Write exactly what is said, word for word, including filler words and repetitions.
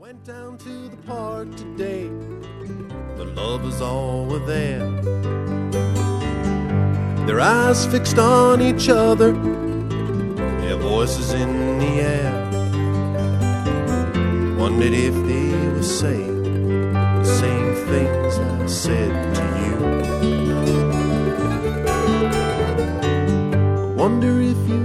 Went down to the park today. The lovers all were there. Their eyes fixed on each other, their voices in the air. Wondered if they were saying the same things I said to you. Wonder if you